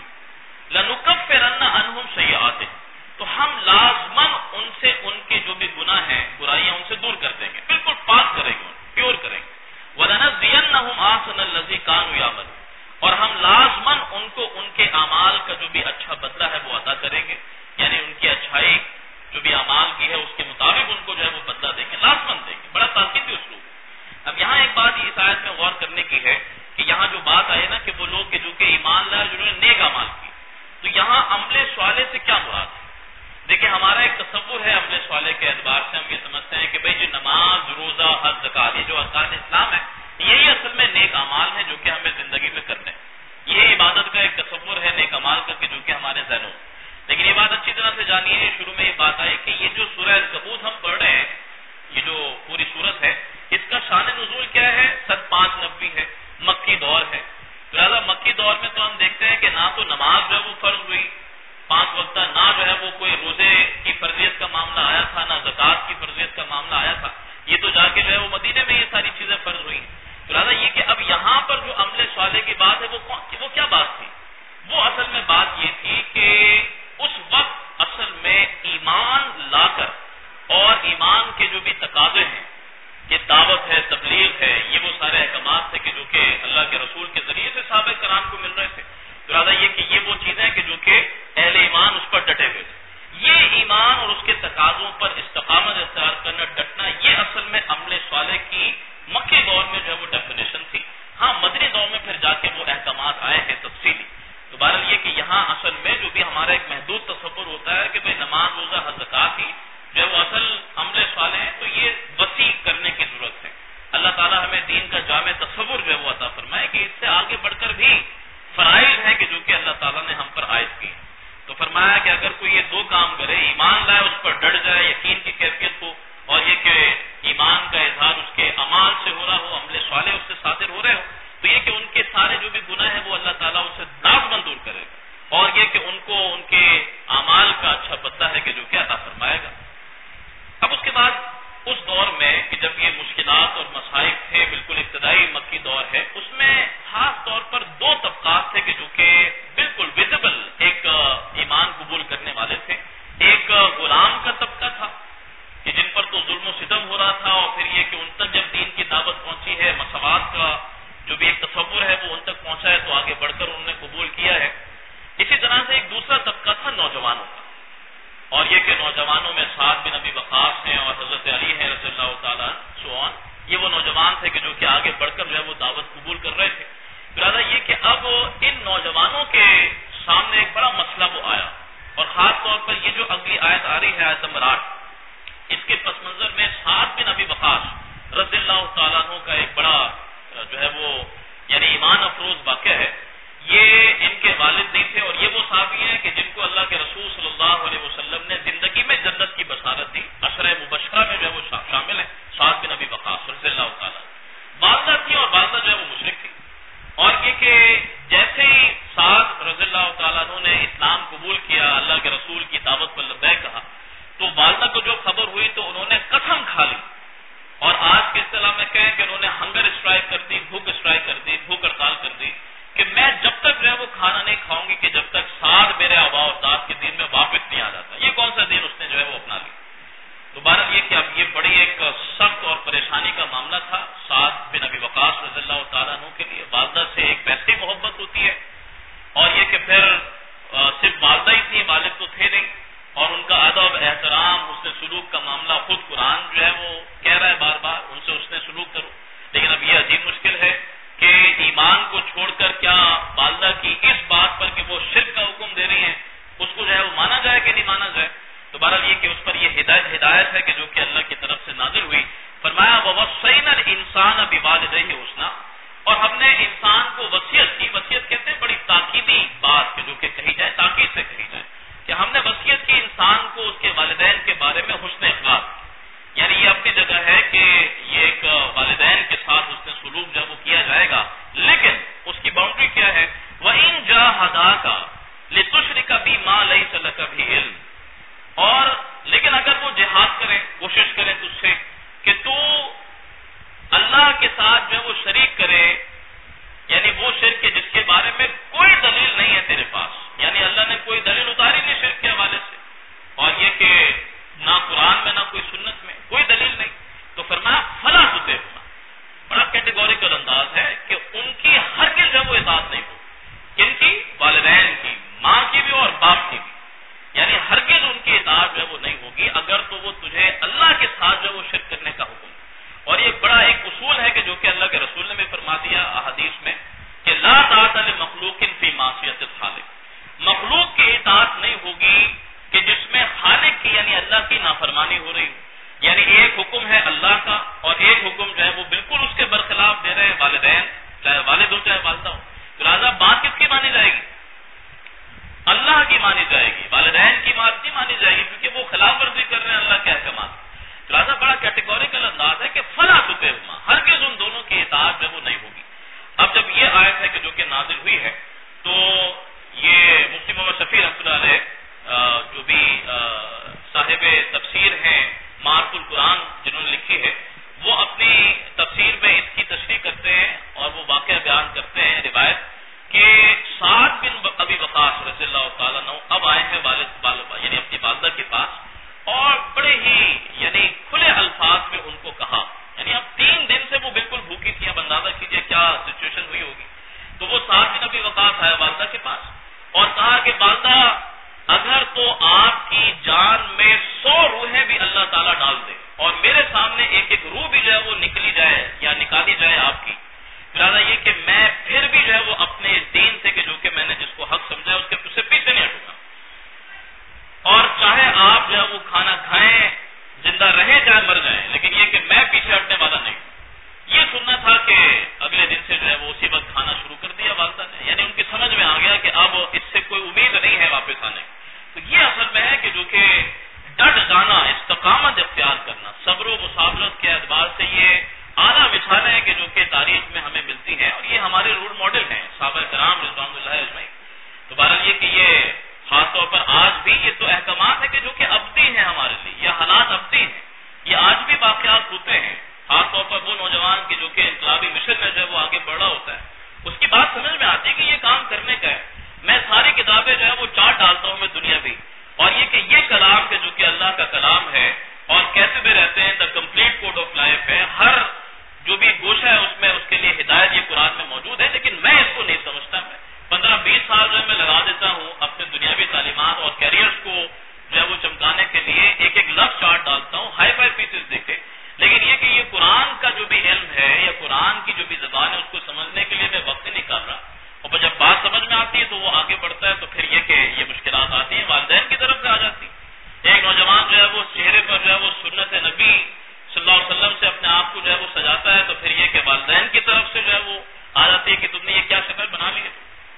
لنکفرن عنہم سیئاتہم، تو ہم لازماً ان سے ان کے جو بھی گناہ ہیں، برائیاں ان سے دور کر دیں گے، بالکل پاک کریں گے، پیور کریں گے۔ وَلَنَجْزِيَنَّهُمْ أَحْسَنَ الَّذِي كَانُوا يَعْمَلُونَ، اور ہم لازماً ان کو ان کے اعمال کا جو بھی اچھا بدلہ ہے وہ عطا کریں گے، یعنی ان کی اچھائی جو بھی اعمال کی ہے اس کے مطابق ان کو جو ہے وہ بدلہ دیں گے، لازماً دیں گے۔ بڑا تاکیدی اسلوب۔ اب یہاں ایک بات اس آیت میں غور کرنے کی ہے کہ یہاں جو بات آئی نا کہ وہ لوگ کہ جو کہ ایمان لائے جنہوں نے نیک اعمال کی، تو یہاں عمل صالح سے کیا مراد ہے؟ دیکھیں ہمارا ایک تصور ہے عمل صالح کے اعتبار سے، ہم یہ سمجھتے ہیں کہ بھئی جو نماز، روزہ، حج، زکات، یہ جو ارکان اسلام ہے، یہی اصل میں نیک اعمال ہیں جو کہ ہمیں زندگی میں کرنے ہیں، یہ عبادت کا ایک تصور ہے نیک اعمال کا کہ جو کہ ہمارے ذہنوں۔ لیکن یہ بات اچھی طرح سے جانیے، شروع میں یہ بات آئی کہ یہ جو سورہ عنکبوت ہم پڑھ رہے ہیں، یہ جو پوری سورت ہے، اس کا شان نزول کیا ہے؟ سن پانچ نبی ہے، مکی دور ہے۔ لہٰذا مکی دور میں تو ہم دیکھتے ہیں کہ نہ تو نماز جو ہے وہ فرض ہوئی پانچ وقتہ، نہ جو ہے وہ کوئی روزے کی فرضیت کا معاملہ آیا تھا، نہ زکوٰۃ کی فرضیت کا معاملہ آیا تھا، یہ تو جا کے جو ہے وہ مدینے میں یہ ساری چیزیں فرض ہوئی۔ تو لہٰذا یہ کہ اب یہاں پر جو عمل صالح کی بات ہے وہ وہ کیا بات تھی؟ وہ اصل میں بات یہ تھی کہ اس وقت اصل میں ایمان لا کر اور ایمان کے جو بھی تقاضے ہیں، یہ دعوت ہے، تبلیغ ہے، یہ وہ سارے احکامات تھے کہ جو کہ اللہ کے رسول کے ذریعے سے صحابہ کرام کو مل رہے تھے۔ تو لہٰذا یہ کہ یہ وہ چیزیں کہ جو کہ اہل ایمان اس پر ڈٹے ہوئے تھے، یہ ایمان اور اس کے تقاضوں پر استقامت اختیار کرنا، ڈٹنا، یہ اصل میں عمل صالح کی مکی دور میں جو ہے وہ ڈیفینیشن تھی۔ ہاں مدنی دور میں پھر جا کے وہ احکامات آئے ہیں تفصیلی۔ تو بہرحال یہ کہ یہاں اصل میں جو بھی ہمارا ایک محدود تصور ہوتا ہے کہ بھئی نماز، روزہ، حج، زکات ہی جو ہے وہ اصل عمل صالح ہے، تو یہ وسیع کرنے کی ضرورت ہے۔ اللہ تعالیٰ ہمیں دین کا جامع تصور جو ہے وہ عطا فرمائے کہ اس سے آگے بڑھ کر بھی فرائض ہیں کہ جو کہ اللہ تعالیٰ نے ہم پر عائد کی ہیں۔ تو فرمایا کہ اگر کوئی یہ دو کام کرے، ایمان لائے، اس پر ڈٹ جائے، یقین کی کیفیت ہو، اور یہ کہ ایمان کا اظہار اس کے اعمال سے ہو رہا ہو، عمل صالح اس سے صادر ہو رہے ہو، تو یہ کہ ان کے سارے جو بھی گناہ ہیں وہ اللہ تعالیٰ اسے لازماً دور کرے گا، اور یہ کہ ان کو ان کے اعمال کا اچھا بدلہ ہے کہ جو کہ عطا فرمائے گا۔ اب اس کے بعد اس دور میں کہ جب یہ مشکلات اور مصائب تھے، بالکل ابتدائی مکی دور ہے، اس میں خاص طور پر دو طبقات تھے کہ جو کہ بالکل ویزیبل ایک ایمان قبول کرنے والے تھے۔ ایک غلام کا طبقہ تھا کہ جن پر تو ظلم و ستم ہو رہا تھا، اور پھر یہ کہ ان تک جب دین کی دعوت پہنچی ہے، مساوات کا جو بھی ایک تصور ہے وہ ان تک پہنچا ہے تو آگے بڑھ کر انہوں نے قبول کیا ہے. اسی طرح سے ایک دوسرا طبقہ تھا نوجوانوں کا، اور یہ کہ نوجوانوں میں سعد بن ابی وقاص ہیں اور حضرت علی ہیں رضی اللہ تعالیٰ سعود. یہ وہ نوجوان تھے کہ جو کہ آگے بڑھ کر جو ہے وہ دعوت قبول کر رہے تھے. لہٰذا یہ کہ اب ان نوجوانوں کے سامنے ایک بڑا مسئلہ وہ آیا، اور خاص طور پر یہ جو اگلی آیت آ رہی ہے آیت نمبر آٹھ، اس کے پس منظر میں سعد بن ابی وقاص رضی اللہ تعالیٰ عنہ کا ایک بڑا جو ہے وہ یعنی ایمان افروز واقعہ ہے. یہ ان کے والد نہیں تھے، اور یہ وہ صحابی ہیں کہ جن کو اللہ کے رسول صلی اللہ علیہ وسلم نے زندگی میں جنت کی بشارت دی. عشرہ مبشرہ میں جو ہے وہ شامل ہیں سعد بن ابی وقاص رضی اللہ تعالیٰ. والدہ تھی اور والدہ جو ہے وہ مشرک تھی، اور یہ کہ جیسے ہی سعد رضی اللہ تعالیٰ عنہ نے اسلام قبول کیا، اللہ کے رسول کی دعوت پر لبیک کہا، تو والدہ کو جو خبر ہوئی تو انہوں نے قسم کھا لی، اور آج کے اصطلاح میں کہیں کہ انہوں نے ہنگر اسٹرائک کر دی، بھوک اسٹرائک کر دی، بھوک ہڑتال کر دی کہ میں جب تک جو ہے وہ کھانا نہیں کھاؤں گی کہ جب تک سعد میرے آبا و اجداد کے دین میں واپس نہیں آ جاتا. یہ کون سا دین اس نے جو ہے وہ اپنا لی. دوبارہ یہ کہ اب یہ بڑی ایک سخت اور پریشانی کا معاملہ تھا سعد بن ابی وقاص رضی اللہ تعالیٰ عنہ کے لیے. والدہ سے ایک ویسی محبت ہوتی ہے، اور یہ کہ پھر صرف والدہ ہی تھی، والد تو تھے نہیں، اور ان کا ادب احترام حسن سلوک کا معاملہ خود قرآن جو ہے وہ کہہ رہا ہے بار بار ان سے حسن سلوک کرو. لیکن اب یہ عجیب مشکل ہے کہ ایمان کو چھوڑ کر کیا والدہ کی اس بات پر کہ وہ شرک کا حکم دے رہی ہیں اس کو جو ہے وہ مانا جائے کہ نہیں مانا جائے. تو بہرحال یہ کہ اس پر یہ ہدایت ہدایت ہے کہ جو کہ اللہ کی طرف سے نازل ہوئی. فرمایا وَوَصَّيْنَا الْإِنسَانَ بِوَالِدَيْهِ حُسْنًا، اور ہم نے انسان کو وصیت کی. وصیت کہتے ہیں بڑی تاکیدی بات کہ جو کہ کہی جائے، تاکید سے کہی جائے کہ ہم نے وصیت کی انسان کو اس کے والدین کے بارے میں حسن اخلاق. یعنی یہ اپنی جگہ ہے کہ یہ ایک والدین کے ساتھ حسن سلوک جب وہ کیا جائے گا، لیکن اس کی باؤنڈری کیا ہے؟ وَإِن جَاهَدَاكَ لِتُشْرِكَ بِي مَا لَيْسَ لَكَ بِهِ عِلْمٌ، اور لیکن اگر وہ جہاد کریں، کوشش کریں تجھ سے کہ تو اللہ کے ساتھ جو ہے وہ شریک کرے، یعنی وہ شرک جس کے بارے میں کوئی دلیل نہیں ہے تیرے پاس، یعنی اللہ نے کوئی دلیل اتاری نہیں شرک کے حوالے سے، اور یہ کہ نہ قرآن میں نہ کوئی سنت میں کوئی دلیل نہیں. تو فرمایا فلا تطعهما، بڑا کیٹیگوریکل انداز ہے کہ ان کی ہرگز جب وہ اطاعت نہیں ہو. کن کی؟ والدین کی، ماں کی بھی اور باپ کی بھی، یعنی ہرگز ان کی اطاعت جو ہے وہ نہیں ہوگی اگر تو وہ تجھے اللہ کے ساتھ جو ہے وہ شرک کرنے کا حکم. اور یہ بڑا ایک اصول ہے کہ جو کہ اللہ کے رسول نے بھی فرما دیا احادیث میں کہ لا طاعت لمخلوق فی معصیت الخالق، مخلوق کی اطاعت نہیں ہوگی کہ جس میں خالق کی یعنی اللہ کی نافرمانی ہو رہی ہو. یعنی ایک حکم ہے اللہ کا اور ایک حکم جو ہے وہ بالکل اس کے برخلاف دے رہے ہیں والدین، چاہے والد ہو چاہے والدہ ہو. تو لہٰذا بات کس کی مانی جائے گی؟ اللہ کی مانی جائے گی، والدین کی بات نہیں مانی جائے گی کیونکہ وہ خلاف ورزی کر رہے ہیں اللہ کے احکامات. لہٰذا بڑا کیٹیگوریکل انداز ہے کہ فلا تطعهما، ہرگز ان دونوں کی اطاعت جو وہ نہیں ہوگی. اب جب یہ آیت ہے کہ جو کہ نازل ہوئی ہے تو یہ مفتی محمد شفیع رحمۃ اللہ علیہ جو بھی صاحب تفسیر ہیں معرف القرآن جنہوں نے لکھی ہے، وہ اپنی تفسیر میں اس کی تشریح کرتے ہیں اور وہ واقعہ بیان کرتے ہیں روایت کہ سعد بن ابی وقاص رضی اللہ تعالیٰ عنہ اب آئے ہیں والد والدہ یعنی اپنی والدہ کے پاس، اور بڑے ہی یعنی کھلے الفاظ میں ان کو کہا، یعنی اب تین دن سے وہ بالکل بھوکی تھی. اب اندازہ کیجئے کیا سچویشن ہوئی ہوگی. تو وہ سعد بن ابی وقاص آیا والدہ کے پاس اور کہا کہ والدہ اگر تو آپ کی جان میں سو روحیں بھی اللہ تعالیٰ ڈال دے اور میرے سامنے ایک ایک روح بھی جو ہے وہ نکلی جائے یا نکالی جائے آپ کی، لہٰذا یہ کہ میں پھر بھی جو ہے وہ اپنے دین سے کہ جو کہ میں نے جس کو حق سمجھا اس کے سے پیچھے نہیں ہٹوں گا، اور چاہے آپ جو ہے وہ کھانا کھائیں، زندہ رہیں چاہے مر جائیں، لیکن یہ کہ میں پیچھے ہٹنے والا نہیں. یہ سننا تھا کہ اگلے دن سے جو ہے وہ اسی وقت کھانا شروع کر دیا والدہ نے، یعنی ان کی سمجھ میں آ گیا کہ اب اس سے کوئی امید نہیں ہے واپس آنے. تو یہ اصل میں ہے کہ جو کہ ڈٹ جانا، استقامت اختیار کرنا، صبر و مصابرت کے اعتبار سے یہ اعلیٰ مثالیں ہیں کہ جو کہ تاریخ میں ہمیں ملتی ہیں، اور یہ ہمارے رول ماڈل ہیں صحابہ کرام رضوان اللہ اجمعین. تو بہرحال یہ کہ یہ خاص طور پر آج بھی یہ تو احکامات ہے کہ جو کہ ابدی ہیں ہمارے لیے، یہ حالات ابدی ہیں، یہ آج بھی واقعات ہوتے ہیں. خاص طور پر وہ نوجوان کی جو کہ انقلابی مشن میں جو ہے وہ آگے بڑھ رہا ہوتا ہے، اس کی بات سمجھ میں آتی ہے کہ یہ کام کرنے کا ہے. میں ساری کتابیں جو ہے وہ چاٹ ڈالتا ہوں میں دنیا بھی، اور یہ کہ یہ کلام کے جو کہ اللہ کا کلام ہے اور کہتے بھی رہتے ہیں the complete code of life ہے، ہر جو بھی گوشہ ہے اس میں اس کے لیے ہدایت یہ قرآن میں موجود ہے، لیکن میں اس کو نہیں سمجھتا. میں پندرہ بیس سال جو میں لگا دیتا ہوں اپنے دنیاوی تعلیمات اور کیریئرز کو جو ہے وہ چمکانے کے لیے، ایک ایک لفظ چارٹ ڈالتا ہوں، ہائی فائی پیسز دیکھے، لیکن یہ کہ یہ قرآن کا جو بھی علم ہے یا قرآن کی جو بھی زبان ہے اس کو سمجھنے کے لیے میں وقت نہیں نکال رہا. اور جب بات سمجھ میں آتی ہے تو وہ آگے بڑھتا ہے، تو پھر یہ کہ یہ مشکلات آتی ہیں والدین کی طرف سے آ جاتی. ایک نوجوان جو ہے وہ چہرے پر جو ہے وہ سنت نبی صلی اللہ علیہ وسلم سے اپنے آپ کو جو ہے وہ سجاتا ہے، تو پھر یہ کہ والدین کی طرف سے جو ہے وہ آ جاتی ہے کہ تم نے یہ کیا شکل بنا لی ہے،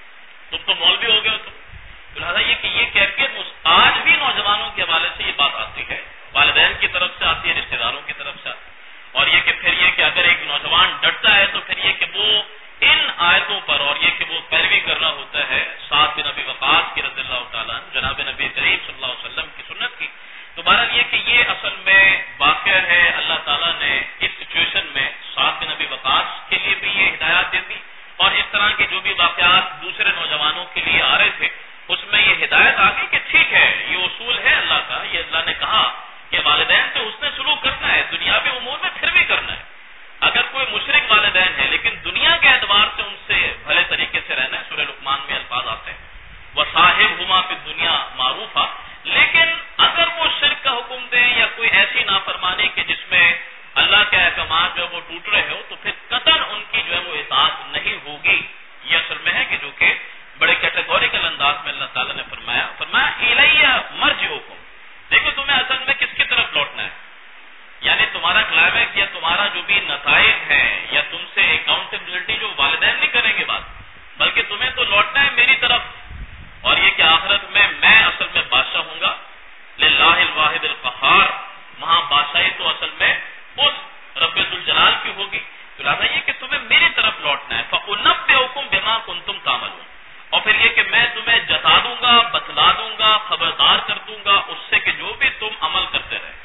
تم تو مولوی ہو گئے ہو. تو لہٰذا یہ کہ یہ کیفیت آج بھی نوجوانوں کے حوالے سے یہ بات آتی ہے، والدین کی طرف سے آتی ہے، رشتے داروں کی طرف سے آتی ہے. اور یہ کہ پھر یہ کہ اگر ایک نوجوان ڈٹتا ہے تو پھر یہ کہ وہ ان آیتوں پر اور یہ کہ وہ پیروی کر رہا ہوتا ہے سعد بن ابی وقاص کی رضی اللہ تعالیٰ جناب نبی کریم صلی اللہ علیہ وسلم کی سنت کی. تو بہرحال یہ کہ یہ اصل میں واقعہ ہے، اللہ تعالیٰ نے اس سچویشن میں سعد بن ابی وقاص کے لیے بھی یہ ہدایات دے دی، اور اس طرح کے جو بھی واقعات دوسرے نوجوانوں کے لیے آ رہے تھے اس میں یہ ہدایت آ گئی کہ ٹھیک ہے، یہ اصول ہے اللہ کا، یہ اللہ نے کہا کہ والدین سے حسن سلوک کرنا ہے، دنیاوی امور میں پھر بھی کرنا ہے. اگر کوئی مشرک والدین ہے لیکن دنیا کے اعتبار سے ان سے بھلے طریقے سے رہنا ہے. سورہ لقمان میں الفاظ آتے ہیں وصاحبہما فی الدنیا معروفا، لیکن اگر وہ شرک کا حکم دیں یا کوئی ایسی نافرمانی کہ جس میں اللہ کے احکامات جو وہ ٹوٹ رہے ہو، تو پھر قطعاً ان کی جو ہے وہ اطاعت نہیں ہوگی. یہ اصل میں ہے کہ جو کہ بڑے کیٹیگوریکل انداز میں اللہ تعالیٰ نے فرمایا فرمایا الیہ مرجعکم. دیکھو تمہیں اصل میں کس کی طرف لوٹنا ہے، یعنی تمہارا کلائمیکس یا تمہارا جو بھی نتائج ہے یا تم سے اکاؤنٹیبلٹی جو والدین نہیں کریں گے بات، بلکہ تمہیں تو لوٹنا ہے میری طرف. اور یہ کہ آخرت میں میں اصل میں بادشاہ ہوں گا، للہ الواحد القہار، وہاں بادشاہی تو اصل میں اس رب ذوالجلال کی ہوگی. تو لہٰذا یہ کہ تمہیں میری طرف لوٹنا ہے. فَأُنَبِّئُكُم بِمَا كُنتُمْ تَعْمَلُونَ، اور پھر یہ کہ میں تمہیں جتا دوں گا، بتلا دوں گا، خبردار کر دوں گا اس سے کہ جو بھی تم عمل کرتے رہے،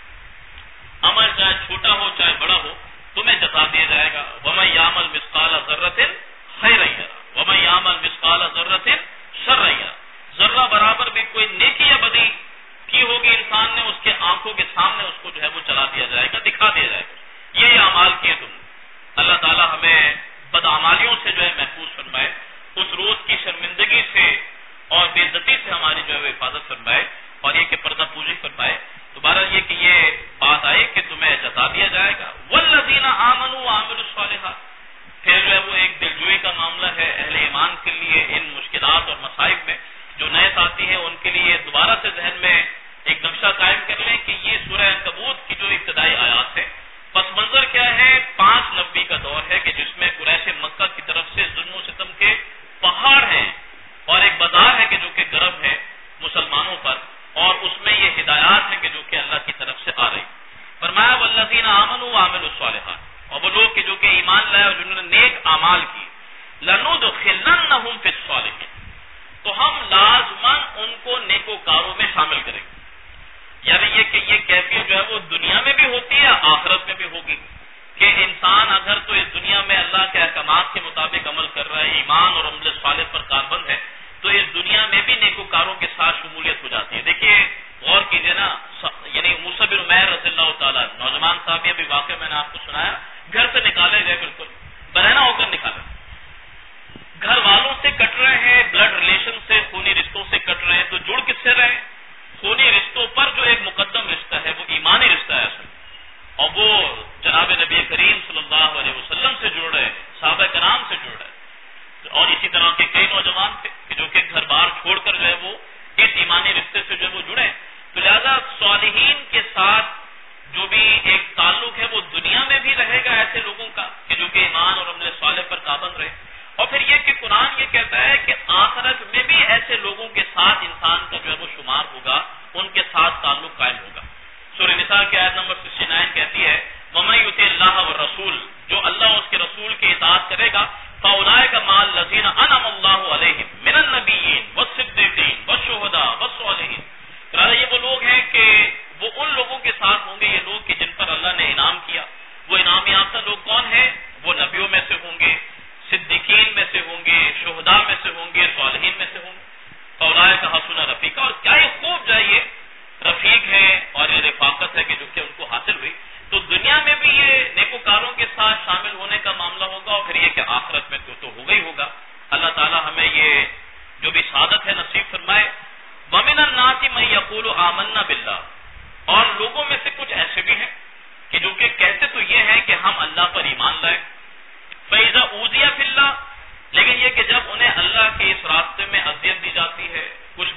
عمل چاہے چھوٹا ہو چاہے بڑا ہو تمہیں جتا دیا جائے گا. وَمَن يَعْمَلْ مِثْقَالَ ذَرَّةٍ خَيْرًا يَرَهُ وَمَن يَعْمَلْ مِثْقَالَ ذَرَّةٍ شَرًّا يَرَهُ. ذرہ برابر بھی کوئی نیکی یا بدی کی ہوگی انسان نے، اس کے آنکھوں کے سامنے اس کو جو ہے وہ چلا دیا جائے گا، دکھا دیا جائے گا. یہ اعمال کیے تم. اللہ تعالیٰ ہمیں بدعمالیوں سے جو ہے محفوظ فرمائے، اس روز کی شرمندگی سے اور بے عزتی سے ہماری جو ہے وہ حفاظت فرمائے، اور یہ کہ پردہ پوشی فرمائے. دوبارہ یہ کہ یہ بات آئی کہ تمہیں جتا دیا جائے گا. والذین آمنوا وعملوا الصالحات، پھر جو ہے وہ ایک دلجوئی کا معاملہ ہے اہل ایمان کے لیے ان مشکلات اور مصائب میں. جو نئے ساتھی ہیں ان کے لیے دوبارہ سے ذہن میں ایک نقشہ قائم کر لیں کہ یہ سورہ عنکبوت کی جو ابتدائی آیات ہے، پس منظر کیا ہے، پانچ نبی کا دور ہے کہ جس میں قریش مکہ کی طرف سے ظلم و ستم کے پہاڑ ہیں، اور ایک بازار ہے کہ جو کہ گرم ہے مسلمانوں پر، اور اس میں یہ ہدایات ہیں کہ جو کہ اللہ کی طرف سے آ رہی. فرمایا والذین آمنوا وعملوا الصالحات، اور وہ لوگ کہ جو کہ ایمان لائے اور جنہوں نے نیک اعمال کی، لندخلنہم فی الصالحین، تو ہم لازماً ان کو نیکوکاروں میں شامل کریں گے. یعنی یہ کہ یہ کیفیت جو ہے وہ دنیا میں بھی ہوتی ہے، آخرت میں بھی ہوگی، کہ انسان اگر تو اس دنیا میں اللہ کے احکامات کے مطابق عمل کر رہا ہے، ایمان اور عمل صالح پر کاربند ہے، تو اس دنیا میں بھی نیکوکاروں کے ساتھ شمولیت ہو جاتی ہے. دیکھیے غور کیجیے نا، یعنی موسیٰ بن عمیر رضی اللہ تعالیٰ، نوجوان صاحب، یہ بھی واقعہ میں نے آپ کو سنایا، گھر سے نکالے گئے، بالکل برہنہ ہو کر نکالے، گھر والوں سے کٹ رہے ہیں، بلڈ ریلیشن سے، خونی رشتوں سے کٹ رہے ہیں، تو جڑ کس سے رہے؟ خونی رشتوں پر جو ایک مقدم رشتہ ہے وہ ایمانی رشتہ ہے اصل، اور وہ جناب نبی کریم صلی اللہ علیہ وسلم سے جڑ رہے، صحابہ کرام سے جڑ رہے. اور اسی طرح کے کئی نوجوان تھے کہ جو کہ گھر بار چھوڑ کر جو ہے وہ اس ایمانی رشتے سے جو ہے وہ جڑے. تو لہذا صالحین کے ساتھ جو بھی ایک تعلق ہے وہ دنیا میں بھی رہے گا ایسے لوگوں کا کہ جو کہ ایمان اور عمل صالح پر پابند رہے. اور پھر یہ کہ قرآن یہ کہتا ہے کہ آخرت میں بھی ایسے لوگوں کے ساتھ انسان کا جو ہے وہ شمار ہوگا، ان کے ساتھ تعلق قائم ہوگا. سورہ نساء کی آیت نمبر اناسی کہتی ہے وَمَن يُطِعِ اللَّهَ وَالرَّسُولَ، جو اللہ اور اس کے رسول کی اطاعت کرے گا، فَأُولَٰئِكَ مَعَ الَّذِينَ أَنْعَمَ اللَّهُ عَلَيْهِم مِّنَ النَّبِيِّينَ وَالصِّدِّيقِينَ وَالشُّهَدَاءِ وَالصَّالِحِينَ. یہ وہ لوگ ہیں کہ وہ ان لوگوں کے ساتھ ہوں گے، یہ لوگ کہ جن پر اللہ نے انعام کیا. وہ انعام یافتہ لوگ کون ہیں؟ وہ نبیوں میں سے ہوں گے، صدیقین میں سے ہوں گے، شہداء میں سے ہوں گے، صالحین میں سے ہوں گے. فَأُولَٰئِكَ حَسُنَ رَفِیقًا، اور کیا یہ خوب جائیے رفیق ہے اور یہ رفاقت ہے کہ جو کہ ان کو حاصل ہوئی. تو دنیا میں بھی یہ نیکوکاروں کے ساتھ شامل ہونے کا معاملہ ہوگا، اور پھر یہ کہ آخرت میں تو, تو ہوگا ہی ہوگا. اللہ تعالی ہمیں یہ جو بھی سعادت ہے نصیب فرمائے. وَمِنَ النَّاسِ مَن يَقُولُ آمَنَّا بِاللَّهِ، اور لوگوں میں سے کچھ ایسے بھی ہیں کہ جو کہ کہتے تو یہ ہیں کہ ہم اللہ پر ایمان لائے. فَإِذَا أُوذِيَ فِي اللَّهِ، لیکن یہ کہ جب انہیں اللہ کے اس راستے میں اذیت دی جاتی ہے، کچھ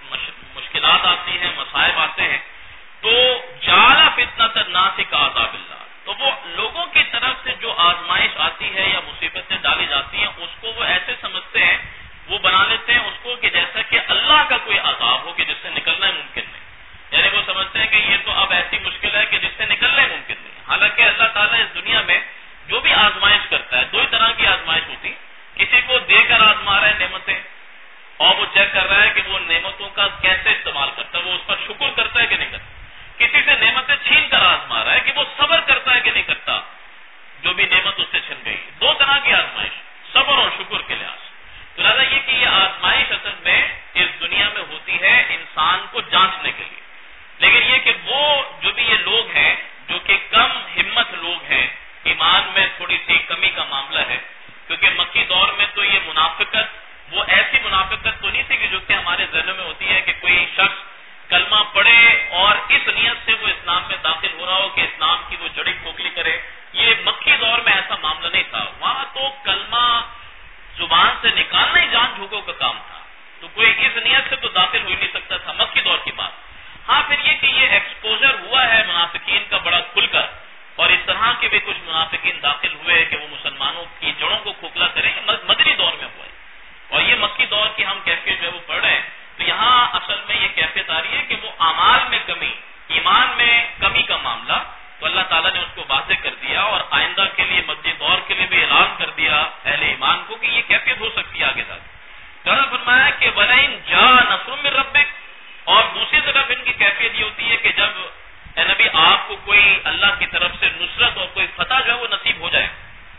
مشکلات آتی ہیں، مصائب آتے ہیں، تو جعل فتنة الناس كعذاب اللہ، تو وہ لوگوں کی طرف سے جو آزمائش آتی ہے یا مصیبتیں ڈالی جاتی ہیں اس کو وہ ایسے سمجھتے ہیں، وہ بنا لیتے ہیں اس کو کہ جیسا کہ اللہ کا کوئی عذاب ہو کہ جس سے نکلنا ممکن نہیں. یعنی وہ سمجھتے ہیں کہ یہ تو اب ایسی مشکل ہے کہ جس سے نکلنا ممکن نہیں. حالانکہ اللہ تعالیٰ اس دنیا میں جو بھی آزمائش کرتا ہے، دو ہی طرح کی آزمائش ہوتی، کسی کو دے کر آزما رہا ہے نعمتیں، اور وہ چیک کر رہا ہے کہ وہ نعمتوں کا کیسے استعمال کرتا ہے، وہ اس پر شکر کرتا ہے کہ نہیں کرتا. کسی سے نعمتیں چھین کر آزما رہا ہے کہ وہ صبر کرتا ہے کہ نہیں کرتا جو بھی نعمت اس سے چھن گئی. دو طرح کی آزمائش، صبر اور شکر کے لحاظ سے. تو لہٰذا یہ کہ یہ آزمائش اصل میں اس دنیا میں ہوتی ہے انسان کو جانچنے کے لیے. لیکن یہ کہ وہ جو بھی یہ لوگ ہیں جو کہ کم ہمت لوگ ہیں، ایمان میں تھوڑی سی کمی کا معاملہ ہے، کیونکہ مکی دور میں تو یہ منافقت وہ ایسی منافقت تو نہیں تھی کہ جو کہ ہمارے ذہنوں میں ہوتی ہے کہ کوئی شخص کلمہ پڑھے اور اس نیت سے وہ اسلام میں داخل ہو رہا ہو کہ اسلام کی وہ جڑی کھوکھلی کرے. یہ مکی دور میں ایسا معاملہ نہیں تھا. وہاں تو کلمہ زبان سے نکالنا ہی جان جھوکوں کا کام تھا، تو کوئی اس نیت سے تو داخل ہو ہی نہیں سکتا تھا مکی دور کی بات. ہاں پھر یہ کہ یہ ایکسپوجر ہوا ہے منافقین کا بڑا کھل کر، اور اس طرح کے بھی کچھ منافقین داخل ہوئے کہ وہ مسلمانوں کی جڑوں کو کھوکھلا کریں، مدنی دور میں ہوا ہے. اور یہ مکی دور کی ہم کیفیت جو ہے وہ پڑھ رہے ہیں، تو یہاں اصل میں یہ کیفیت آ رہی ہے کہ وہ اعمال میں کمی، ایمان میں کمی کا معاملہ تو اللہ تعالیٰ نے اس کو واضح کر دیا، اور آئندہ کے لیے مدنی دور کے لیے بھی اعلان کر دیا اہل ایمان کو کہ یہ کیفیت ہو سکتی ہے آگے تک. اللہ فرمایا کہ وَلَئِن جَاءَ نَصْرٌ مِّن رَّبِّكَ، اور دوسری طرف ان کی کیفیت یہ ہوتی ہے کہ جب اے نبی آپ کو کوئی اللہ کی طرف سے نصرت اور کوئی فتح جو ہے وہ نصیب ہو جائے،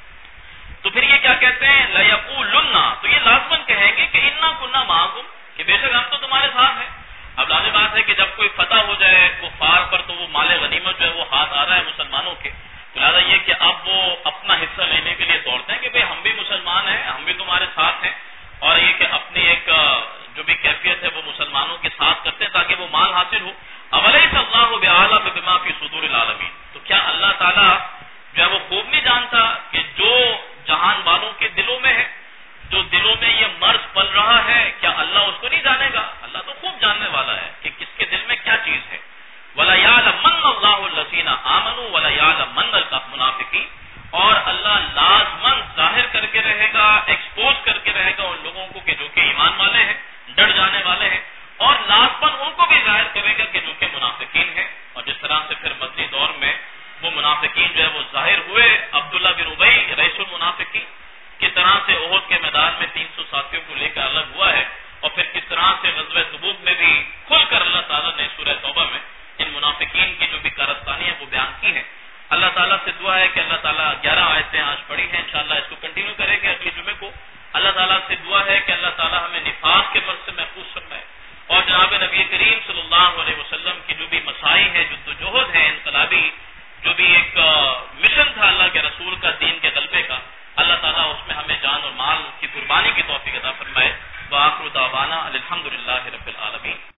تو پھر یہ کیا کہتے ہیں لَيَقُولُنَّ، تو یہ لازماً کہیں گے کہ اِنَّا كُنَّا مَعَكُمْ، کہ بے شک ہم تو تمہارے ساتھ ہیں. اب لازم بات ہے کہ جب کوئی فتح ہو جائے کفار پر تو وہ مال غنیمت جو ہے وہ ہاتھ آ رہا ہے مسلمانوں کے، تو لہٰذا یہ کہ اب وہ اپنا حصہ لینے کے لیے دوڑتے ہیں کہ بھئی ہم بھی مسلمان ہیں، ہم بھی تمہارے ساتھ ہیں، اور یہ کہ اپنی ایک جو بھی کیفیت ہے وہ مسلمانوں کے ساتھ کرتے ہیں تاکہ وہ مال حاصل ہو. اولیس اللہ بعالم بما فی صدور العالمین، تو کیا اللہ تعالیٰ جو ہے وہ خوب نہیں جانتا کہ جو جہان والوں کے دلوں میں ہے، جو دلوں میں یہ مرض پل رہا ہے، کیا اللہ اس کو نہیں جانے گا؟ اللہ تو خوب جاننے والا ہے کہ کس کے دل میں کیا چیز ہے. وَلَيَعْلَمَنَّ اللَّهُ الَّذِينَ آمَنُوا وَلَيَعْلَمَنَّ الْمُنَافِقِينَ، اور اللہ لازماً ظاہر کر کے رہے گا، ایکسپوز کر کے رہے گا ان لوگوں کو کہ جو کہ ایمان والے ہیں، ڈٹ جانے والے ہیں، اور لازماً ان کو بھی ظاہر کرے گا کہ جو کہ منافقین ہیں. اور جس طرح سے پھر مدنی دور میں وہ منافقین جو ہے وہ ظاہر ہوئے، عبداللہ بن ابی رئیس المنافقین کس طرح سے احد کے میدان میں تین سو ساتھیوں کو لے کر الگ ہوا ہے، اور پھر کس طرح سے غزوہ تبوک میں بھی کھل کر اللہ تعالیٰ نے سورہ توبہ میں ان منافقین کی جو بھی کارستانی ہے وہ بیان کی ہے. اللہ تعالیٰ سے دعا ہے کہ اللہ تعالیٰ گیارہ آیتیں آج پڑھی ہیں، انشاءاللہ اس کو کنٹینیو کریں گے اگلے جمعے کو. اللہ تعالیٰ سے دعا ہے کہ اللہ تعالیٰ ہمیں نفاق کے مرض سے محفوظ فرمائے، اور جناب نبی کریم صلی اللہ علیہ وسلم کی جو بھی مساعی ہے، جدوجہد ہے انقلابی، جو بھی ایک مشن تھا اللہ کے رسول کا دین کے غلبے کا، اللہ تعالیٰ اس میں ہمیں جان اور مال کی قربانی کی توفیق عطا فرمائے. وآخر دعوانا الحمدللہ رب العالمین.